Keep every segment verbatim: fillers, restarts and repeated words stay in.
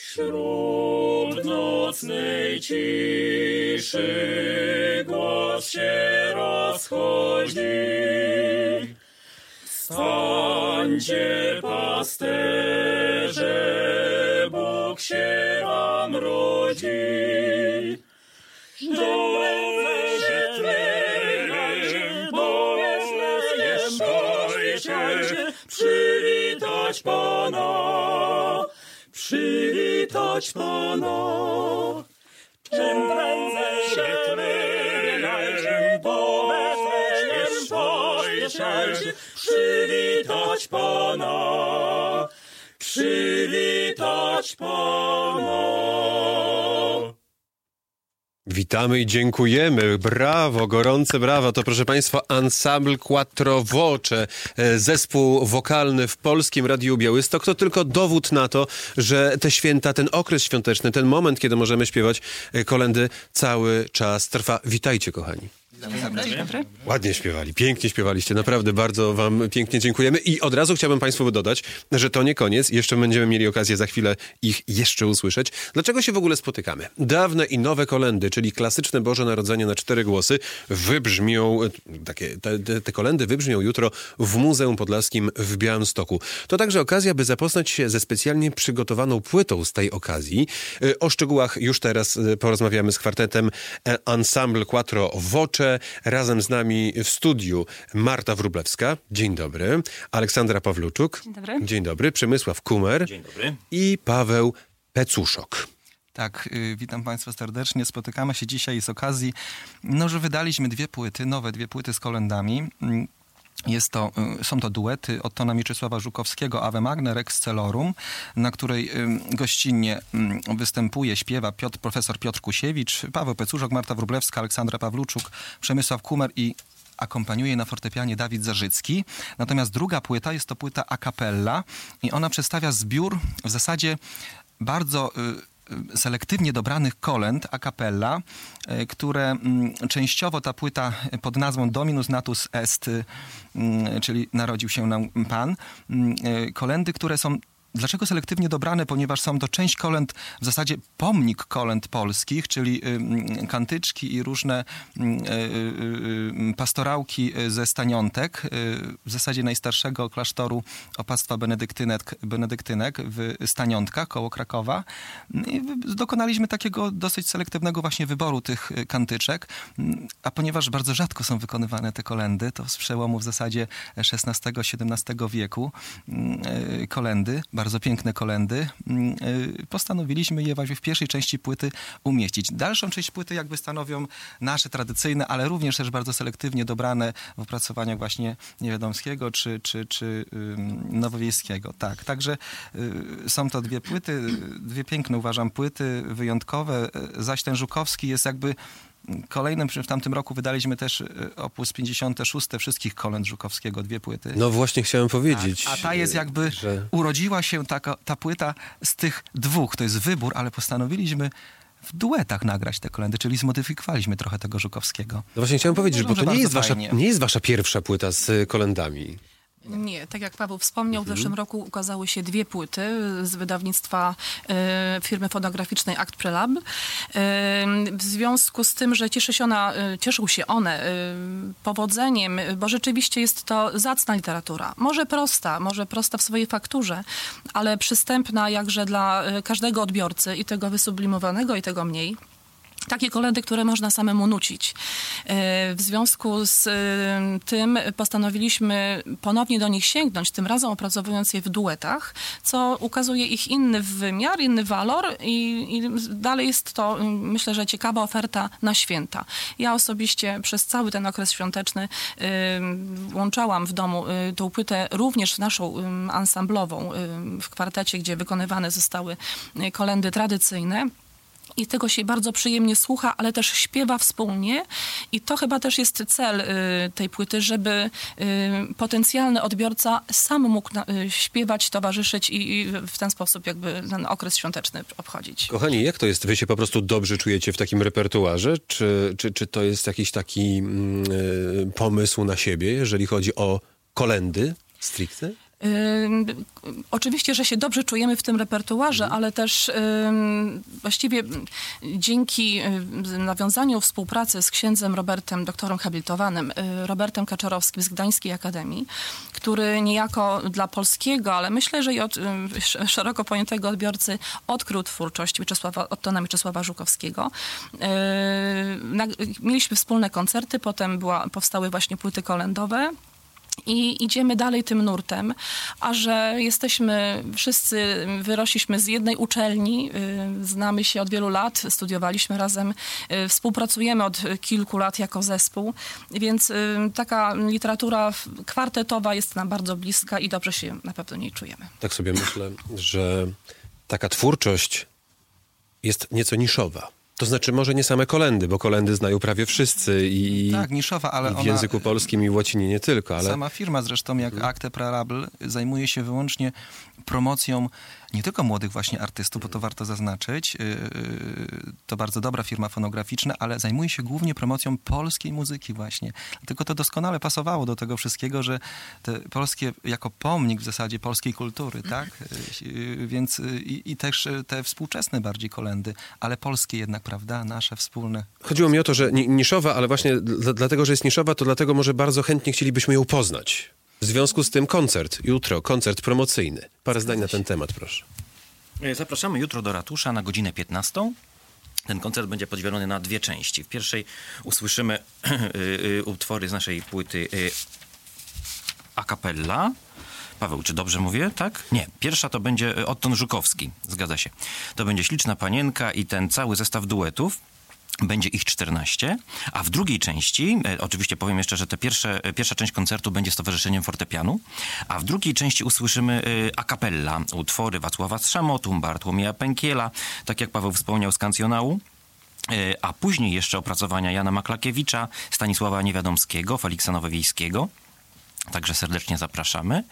Wśród nocnej ciszy głos się rozchodzi. Stańcie, pasterze, Bóg się wam rodzi. Do Betlejem, do Betlejem, dojście, przywitać Pana, przywitać Pana. Czym prędzej się Betlejem, do Betlejem, dojście, przywitać Pana, przywitać Pana. Witamy i dziękujemy. Brawo, gorące brawa. To, proszę Państwa, Ensemble Quattro Voce, zespół wokalny w Polskim Radiu Białystok. To tylko dowód na to, że te święta, ten okres świąteczny, ten moment, kiedy możemy śpiewać kolędy, cały czas trwa. Witajcie, kochani. Dzień dobry. Dzień dobry. Ładnie śpiewali, pięknie śpiewaliście, naprawdę bardzo wam pięknie dziękujemy i od razu chciałbym Państwu dodać, że to nie koniec, jeszcze będziemy mieli okazję za chwilę ich jeszcze usłyszeć. Dlaczego się w ogóle spotykamy? Dawne i nowe kolędy, czyli klasyczne Boże Narodzenie na cztery głosy, wybrzmią, takie, te, te, te kolędy wybrzmią jutro w Muzeum Podlaskim w Białymstoku. To także okazja, by zapoznać się ze specjalnie przygotowaną płytą z tej okazji. O szczegółach już teraz porozmawiamy z kwartetem Ensemble Quattro Voce. Razem z nami w studiu Marta Wróblewska. Dzień dobry. Aleksandra Pawluczuk. Dzień dobry. Dzień dobry. Przemysław Kumer. Dzień dobry. I Paweł Pecuszok. Tak, y, witam Państwa serdecznie. Spotykamy się dzisiaj z okazji, no, że wydaliśmy dwie płyty, nowe dwie płyty z kolędami. Jest to, są to duety Ottona Mieczysława Żukowskiego Ave Magne Rex Celorum, na której gościnnie występuje, śpiewa Piotr, profesor Piotr Kusiewicz, Paweł Pecuszok, Marta Wróblewska, Aleksandra Pawluczuk, Przemysław Kumer i akompaniuje na fortepianie Dawid Zarzycki. Natomiast druga płyta jest to płyta a cappella i ona przedstawia zbiór w zasadzie bardzo selektywnie dobranych kolęd a cappella, które częściowo ta płyta pod nazwą Dominus Natus Est, czyli Narodził się nam Pan, kolędy, które są Dlaczego selektywnie dobrane? Ponieważ są to część kolęd, w zasadzie pomnik kolęd polskich, czyli y, kantyczki i różne y, y, y, pastorałki ze staniątek, y, w zasadzie najstarszego klasztoru opactwa benedyktynek, benedyktynek w Staniątkach koło Krakowa. I dokonaliśmy takiego dosyć selektywnego właśnie wyboru tych kantyczek, a ponieważ bardzo rzadko są wykonywane te kolędy, to z przełomu w zasadzie szesnastego siedemnastego wieku y, kolędy, bardzo piękne kolędy, postanowiliśmy je właśnie w pierwszej części płyty umieścić. Dalszą część płyty jakby stanowią nasze tradycyjne, ale również też bardzo selektywnie dobrane w opracowaniach właśnie Niewiadomskiego czy, czy, czy Nowowiejskiego. Tak, także są to dwie płyty, dwie piękne uważam płyty, wyjątkowe, zaś ten Żukowski jest jakby kolejnym, w tamtym roku wydaliśmy też opus pięćdziesiąte szóste wszystkich kolęd Żukowskiego, dwie płyty. No właśnie chciałem powiedzieć. A, a ta jest jakby, że... urodziła się taka, ta płyta z tych dwóch, to jest wybór, ale postanowiliśmy w duetach nagrać te kolędy, czyli zmodyfikowaliśmy trochę tego Żukowskiego. No właśnie chciałem powiedzieć, Uważam, bo to nie jest, wasza, fajnie. nie jest wasza pierwsza płyta z kolędami. Nie, tak jak Paweł wspomniał, w zeszłym roku ukazały się dwie płyty z wydawnictwa e, firmy fonograficznej Act Prelab. E, w związku z tym, że cieszy się ona, e, cieszył się one e, powodzeniem, bo rzeczywiście jest to zacna literatura. Może prosta, może prosta w swojej fakturze, ale przystępna jakże dla każdego odbiorcy, i tego wysublimowanego, i tego mniej. Takie kolędy, które można samemu nucić. W związku z tym postanowiliśmy ponownie do nich sięgnąć, tym razem opracowując je w duetach, co ukazuje ich inny wymiar, inny walor i, i dalej jest to, myślę, że ciekawa oferta na święta. Ja osobiście przez cały ten okres świąteczny y, łączałam w domu y, tą płytę również naszą y, ansamblową y, w kwartecie, gdzie wykonywane zostały y, kolędy tradycyjne. I tego się bardzo przyjemnie słucha, ale też śpiewa wspólnie. I to chyba też jest cel y, tej płyty, żeby y, potencjalny odbiorca sam mógł na, y, śpiewać, towarzyszyć i, i w ten sposób jakby ten okres świąteczny obchodzić. Kochani, jak to jest? Wy się po prostu dobrze czujecie w takim repertuarze? Czy, czy, czy to jest jakiś taki mm, y, pomysł na siebie, jeżeli chodzi o kolędy stricte? Yy, oczywiście, że się dobrze czujemy w tym repertuarze, mhm. ale też yy, właściwie dzięki yy, nawiązaniu współpracy z księdzem Robertem, doktorem habilitowanym, yy, Robertem Kaczorowskim z Gdańskiej Akademii, który niejako dla polskiego, ale myślę, że i od yy, szeroko pojętego odbiorcy odkrył twórczość Mieczysława, Ottona Mieczysława Żukowskiego. Yy, na, mieliśmy wspólne koncerty, potem była, powstały właśnie płyty kolędowe. I idziemy dalej tym nurtem, a że jesteśmy wszyscy, wyrośliśmy z jednej uczelni, y, znamy się od wielu lat, studiowaliśmy razem, y, współpracujemy od kilku lat jako zespół, więc y, taka literatura kwartetowa jest nam bardzo bliska i dobrze się na pewno niej czujemy. Tak sobie myślę, że taka twórczość jest nieco niszowa. To znaczy może nie same kolendy, bo kolendy znają prawie wszyscy i, tak, niszowa, ale i w ona, języku polskim i w łacinie nie tylko. Ale... Sama firma zresztą jak hmm. Acte Prealable zajmuje się wyłącznie promocją nie tylko młodych właśnie artystów, bo to warto zaznaczyć, yy, to bardzo dobra firma fonograficzna, ale zajmuje się głównie promocją polskiej muzyki właśnie. Tylko to doskonale pasowało do tego wszystkiego, że te polskie, jako pomnik w zasadzie polskiej kultury, tak? Yy, więc yy, i też te współczesne bardziej kolendy, ale polskie jednak, prawda? Nasze wspólne. Chodziło mi o to, że niszowa, ale właśnie d- dlatego, że jest niszowa, to dlatego może bardzo chętnie chcielibyśmy ją poznać. W związku z tym koncert, jutro, koncert promocyjny. Parę zdań na ten temat, proszę. Zapraszamy jutro do ratusza na godzinę piętnastą. Ten koncert będzie podzielony na dwie części. W pierwszej usłyszymy utwory z naszej płyty a cappella. Paweł, czy dobrze mówię, tak? Nie. Pierwsza to będzie Otton Żukowski. Zgadza się. To będzie Śliczna Panienka i ten cały zestaw duetów. Będzie ich czternaście, a w drugiej części, e, oczywiście powiem jeszcze, że te pierwsze, e, pierwsza część koncertu będzie z Towarzyszeniem Fortepianu, a w drugiej części usłyszymy e, a cappella, utwory Wacława Strzamotu, Bartłomieja Pękiela, tak jak Paweł wspomniał z kancjonału, e, a później jeszcze opracowania Jana Maklakiewicza, Stanisława Niewiadomskiego, Feliksa Nowowiejskiego. Także serdecznie zapraszamy.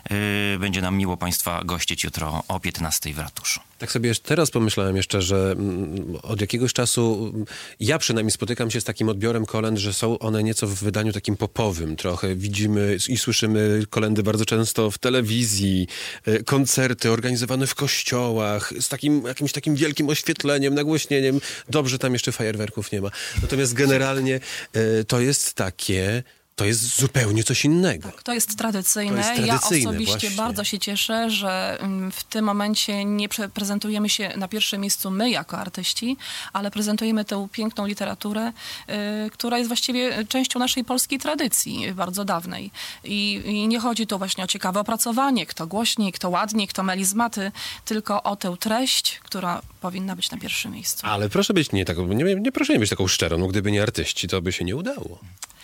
Yy, będzie nam miło Państwa gościć jutro o piętnastej w ratuszu. Tak sobie teraz pomyślałem jeszcze, że od jakiegoś czasu ja przynajmniej spotykam się z takim odbiorem kolęd, że są one nieco w wydaniu takim popowym trochę. Widzimy i słyszymy kolendy bardzo często w telewizji, koncerty organizowane w kościołach, z takim jakimś takim wielkim oświetleniem, nagłośnieniem. Dobrze, tam jeszcze fajerwerków nie ma. Natomiast generalnie to jest takie... To jest zupełnie coś innego. Tak, to jest tradycyjne. To jest tradycyjne ja osobiście właśnie. bardzo się cieszę, że w tym momencie nie prezentujemy się na pierwszym miejscu my jako artyści, ale prezentujemy tę piękną literaturę, y, która jest właściwie częścią naszej polskiej tradycji bardzo dawnej. I, I nie chodzi tu właśnie o ciekawe opracowanie, kto głośniej, kto ładniej, kto melizmaty, tylko o tę treść, która powinna być na pierwszym miejscu. Ale proszę być nie taką, nie, nie proszę nie być taką szczerą, no gdyby nie artyści, to by się nie udało.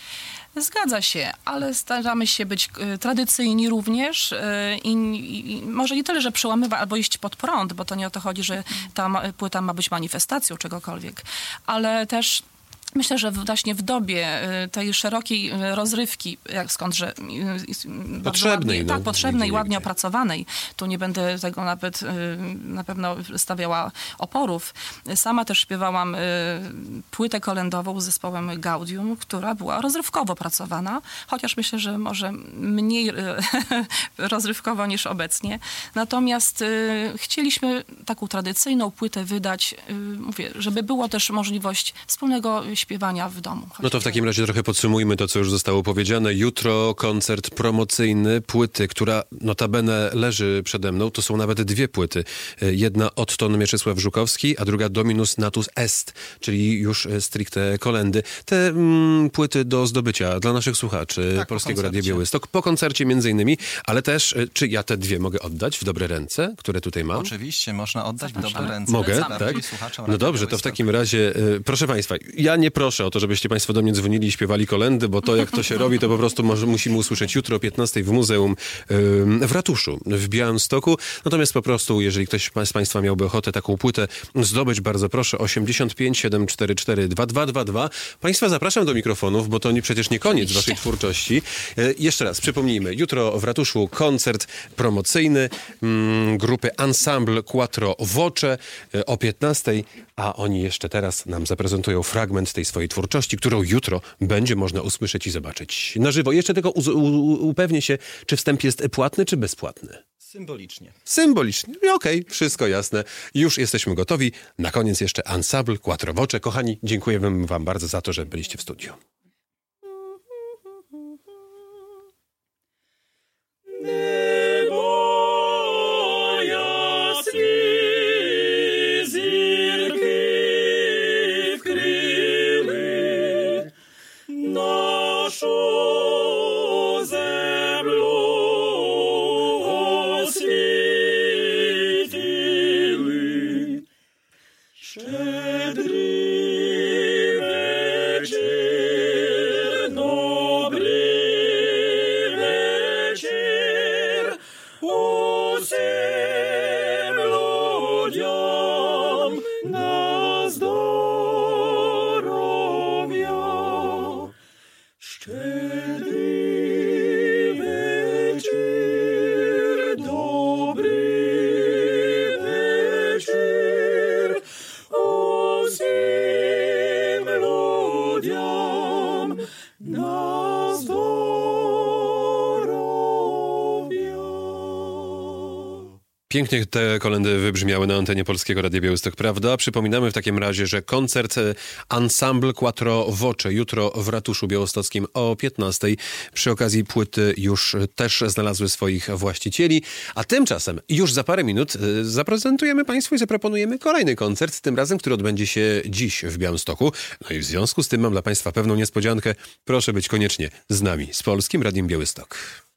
Zgadza się, ale staramy się być y, tradycyjni również y, i, i może nie tyle, że przełamywać albo iść pod prąd, bo to nie o to chodzi, że ta ma, płyta ma być manifestacją czegokolwiek, ale też myślę, że właśnie w dobie tej szerokiej rozrywki, jak skądże potrzebnej, ładnie, no, tak, potrzebnej, gdzie, ładnie gdzie. opracowanej, tu nie będę tego nawet na pewno stawiała oporów. Sama też śpiewałam płytę kolędową z zespołem Gaudium, która była rozrywkowo pracowana, chociaż myślę, że może mniej rozrywkowo niż obecnie. Natomiast chcieliśmy taką tradycyjną płytę wydać, mówię, żeby było też możliwość wspólnego śpiewania w domu. No to w takim razie trochę podsumujmy to, co już zostało powiedziane. Jutro koncert promocyjny płyty, która notabene leży przede mną. To są nawet dwie płyty. Jedna Otton Mieczysław Żukowski, a druga Dominus Natus Est, czyli już stricte kolendy. Te mm, płyty do zdobycia dla naszych słuchaczy tak, Polskiego Radia Białystok. Po koncercie między innymi, ale też, czy ja te dwie mogę oddać w dobre ręce, które tutaj mam? Oczywiście, można oddać w dobre ręce. Mogę, Zapraszam tak? słuchaczom No Radia dobrze, to w Białystok. takim razie, y, proszę Państwa, ja nie proszę o to, żebyście Państwo do mnie dzwonili i śpiewali kolendy, bo to jak to się robi, to po prostu może, musimy usłyszeć jutro o piętnastej w Muzeum y, w Ratuszu, w Białymstoku. Natomiast po prostu, jeżeli ktoś z Państwa miałby ochotę taką płytę zdobyć, bardzo proszę, osiemdziesiąt pięć siedemset czterdzieści cztery dwa dwa dwa dwa. Państwa zapraszam do mikrofonów, bo to nie, przecież nie koniec Waszej twórczości. Y, jeszcze raz, przypomnijmy, jutro w Ratuszu koncert promocyjny mm, grupy Ensemble Quattro Voce y, o piętnastej, a oni jeszcze teraz nam zaprezentują fragment tej tej swojej twórczości, którą jutro będzie można usłyszeć i zobaczyć na żywo. Jeszcze tylko uz- u- upewnię się, czy wstęp jest płatny, czy bezpłatny. Symbolicznie. Symbolicznie. Okej, okay, wszystko jasne. Już jesteśmy gotowi. Na koniec jeszcze Ensemble Quattro Voce. Kochani, dziękujemy wam bardzo za to, że byliście w studiu. Pięknie te kolendy wybrzmiały na antenie Polskiego Radia Białystok, prawda? Przypominamy w takim razie, że koncert Ensemble Quattro Voce jutro w Ratuszu Białostockim o piętnastej. Przy okazji płyty już też znalazły swoich właścicieli. A tymczasem już za parę minut zaprezentujemy Państwu i zaproponujemy kolejny koncert, tym razem, który odbędzie się dziś w Białymstoku. No i w związku z tym mam dla Państwa pewną niespodziankę. Proszę być koniecznie z nami, z Polskim Radiem Białystok.